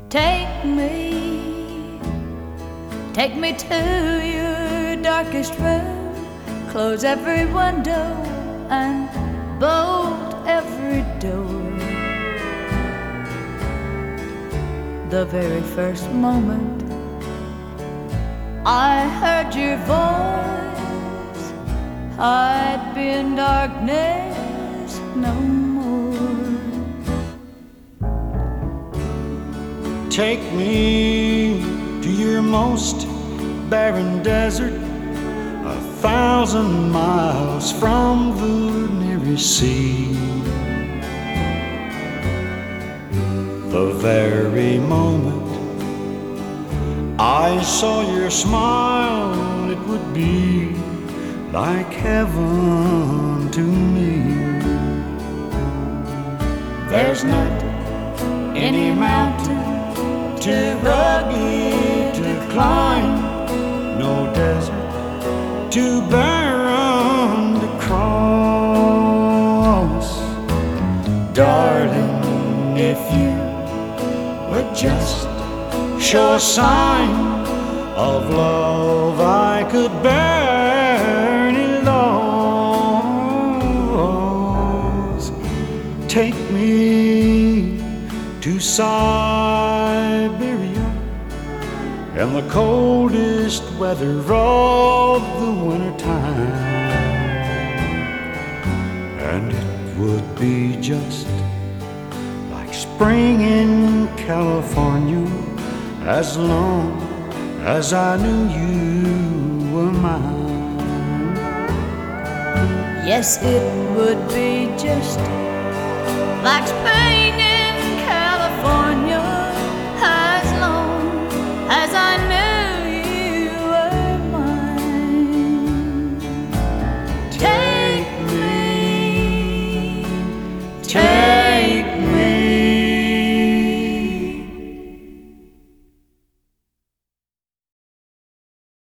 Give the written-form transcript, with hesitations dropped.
Take me to your darkest room. Close every window and bolt every door. The very first moment I heard your voice, I'd be in darkness no more. Take me to your most barren desert, 1,000 miles from the nearest sea. The very moment I saw your smile, it would be like heaven to me. There's not any mountain too rugged to climb, no desert too barren to cross. Darling, if you would just show a sign of love, I could bear any loss. Take me to Siberia in the coldest weather of the wintertime, and it would be just like spring in California, as long as I knew you were mine. Yes, it would be just like spring